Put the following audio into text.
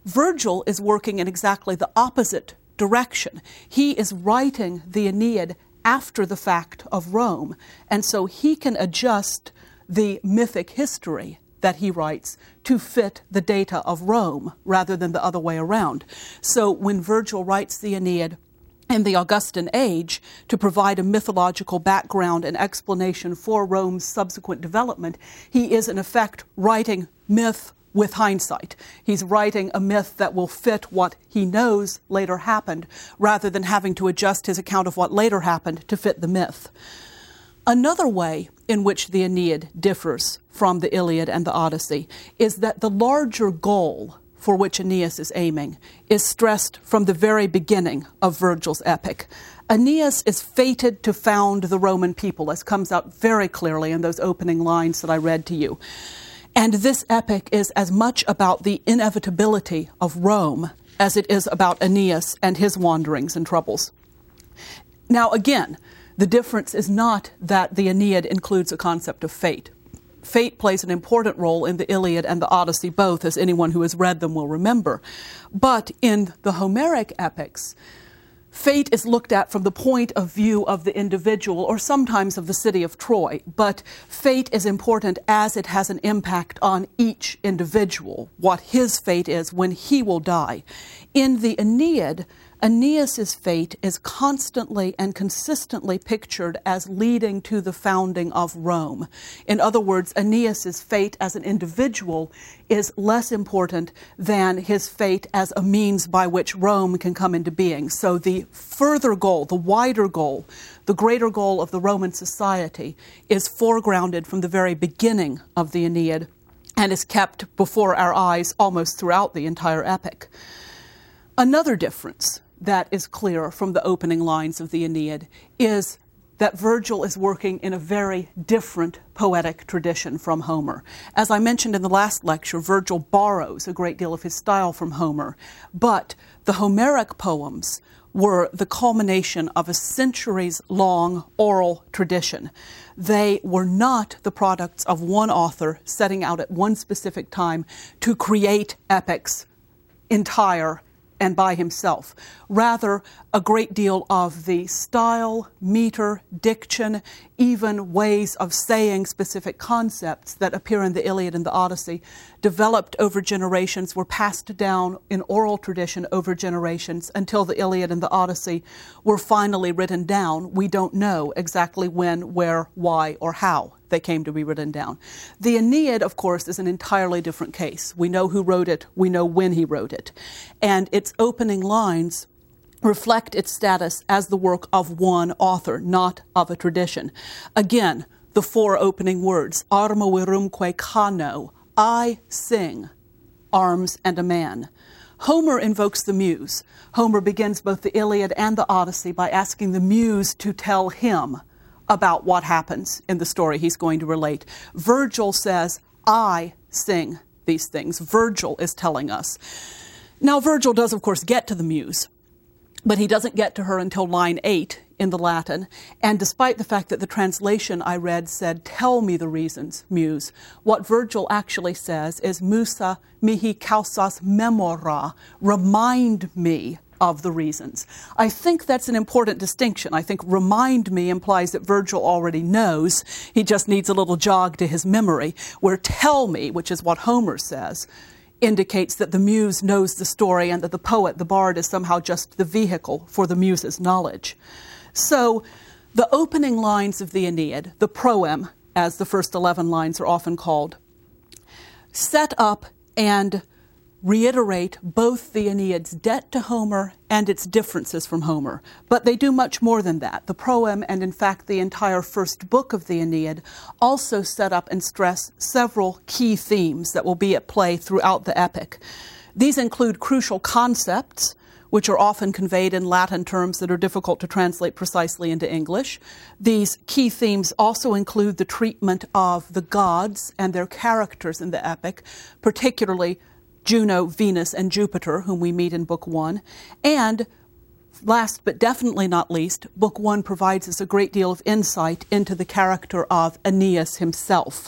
Virgil is working in exactly the opposite direction. He is writing the Aeneid after the fact of Rome, and so he can adjust the mythic history that he writes to fit the data of Rome rather than the other way around. So when Virgil writes the Aeneid in the Augustan age to provide a mythological background and explanation for Rome's subsequent development, he is in effect writing myth with hindsight. He's writing a myth that will fit what he knows later happened, rather than having to adjust his account of what later happened to fit the myth. Another way in which the Aeneid differs from the Iliad and the Odyssey is that the larger goal for which Aeneas is aiming is stressed from the very beginning of Virgil's epic. Aeneas is fated to found the Roman people, as comes out very clearly in those opening lines that I read to you. And this epic is as much about the inevitability of Rome as it is about Aeneas and his wanderings and troubles. Now, again, the difference is not that the Aeneid includes a concept of fate. Fate plays an important role in the Iliad and the Odyssey both, as anyone who has read them will remember. But in the Homeric epics, fate is looked at from the point of view of the individual, or sometimes of the city of Troy. But fate is important as it has an impact on each individual, what his fate is when he will die. In the Aeneid, Aeneas's fate is constantly and consistently pictured as leading to the founding of Rome. In other words, Aeneas's fate as an individual is less important than his fate as a means by which Rome can come into being. So the further goal, the wider goal, the greater goal of the Roman society is foregrounded from the very beginning of the Aeneid and is kept before our eyes almost throughout the entire epic. Another difference that is clear from the opening lines of the Aeneid is that Virgil is working in a very different poetic tradition from Homer. As I mentioned in the last lecture, Virgil borrows a great deal of his style from Homer, but the Homeric poems were the culmination of a centuries-long oral tradition. They were not the products of one author setting out at one specific time to create epics entire and by himself. Rather, a great deal of the style, meter, diction, even ways of saying specific concepts that appear in the Iliad and the Odyssey developed over generations, were passed down in oral tradition over generations until the Iliad and the Odyssey were finally written down. We don't know exactly when, where, why, or how they came to be written down. The Aeneid, of course, is an entirely different case. We know who wrote it, we know when he wrote it, and its opening lines reflect its status as the work of one author, not of a tradition. Again, the four opening words, armo virumque cano, I sing, arms and a man. Homer invokes the muse. Homer begins both the Iliad and the Odyssey by asking the muse to tell him about what happens in the story he's going to relate. Virgil says, I sing these things. Virgil is telling us. Now, Virgil does, of course, get to the muse, but he doesn't get to her until line 8 in the Latin. And despite the fact that the translation I read said, tell me the reasons, muse, what Virgil actually says is, musa mihi causas memora, remind me of the reasons. I think that's an important distinction. I think remind me implies that Virgil already knows. He just needs a little jog to his memory, where tell me, which is what Homer says, indicates that the muse knows the story and that the poet, the bard, is somehow just the vehicle for the muse's knowledge. So the opening lines of the Aeneid, the proem, as the first 11 lines are often called, set up and reiterate both the Aeneid's debt to Homer and its differences from Homer. But they do much more than that. The proem, and in fact the entire first book of the Aeneid, also set up and stress several key themes that will be at play throughout the epic. These include crucial concepts, which are often conveyed in Latin terms that are difficult to translate precisely into English. These key themes also include the treatment of the gods and their characters in the epic, particularly Juno, Venus, and Jupiter, whom we meet in Book 1. And last but definitely not least, Book 1 provides us a great deal of insight into the character of Aeneas himself.